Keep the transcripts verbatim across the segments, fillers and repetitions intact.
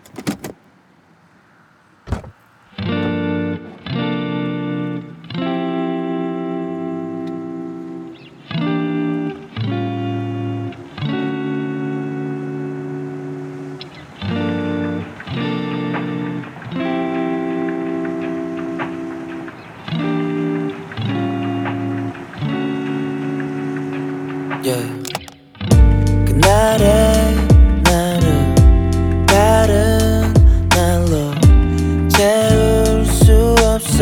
Yeah. 그날의 나를 다른 날로 채울 수 없어.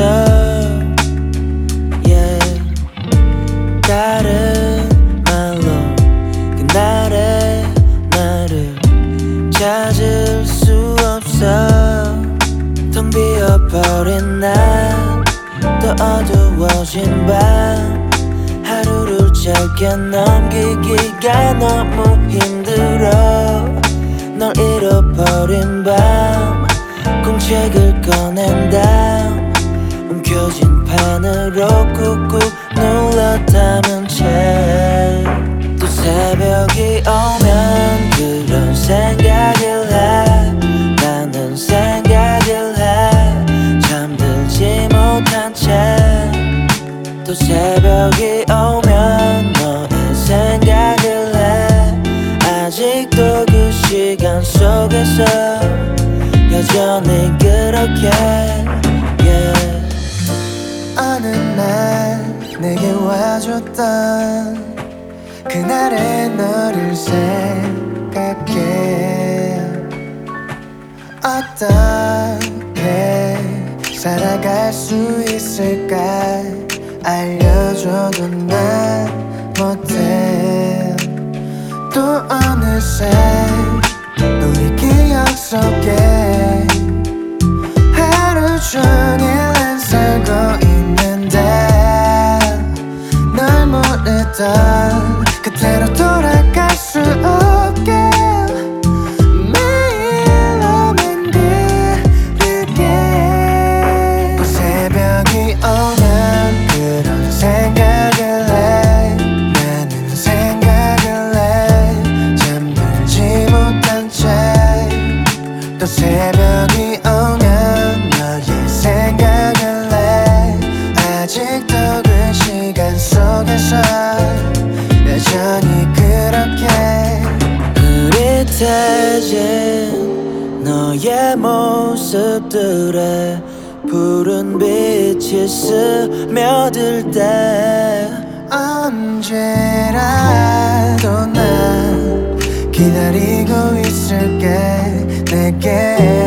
Yeah. 다른 말로 그날의 나를 찾을 수 없어. 텅 비어버린 날 또 어두워진 밤 하루를 짧게 넘기기가 너무 힘들어. 널 잃어버린 밤 공책을 꺼낸 다음 움켜쥔 펜으로 꾹꾹 눌러 담은 채 또 새벽이 오면 그런 생각을 해. 나는 생각을 해. 잠들지 못한 채 또 새벽이 오면 너의 생각을 해. 아직도 그 시간 속에서 여전히 그렇게 yeah. 어느 날 내게 와줬던 그날의 너를 생각해. 어떻게 살아갈 수 있을까 알려줘도 난 못해. 또 어느새 우리 기억 속에 하루 종일 난 살고 있는데 널 모르던 그때로 돌아갈 수 없게 매일 너만 그리게. 또 새벽이 오면 그런 생각을 해. 나는 생각을 해. 잠들지 못한 채 또 새벽이 오면 너의 생각을 해. 아직도 그 시간 속에서 여전히 그렇게 흐릿해진 너의 모습들에 푸른 빛이 스며들 때 언제라도 난 기다리고 있을게. 내게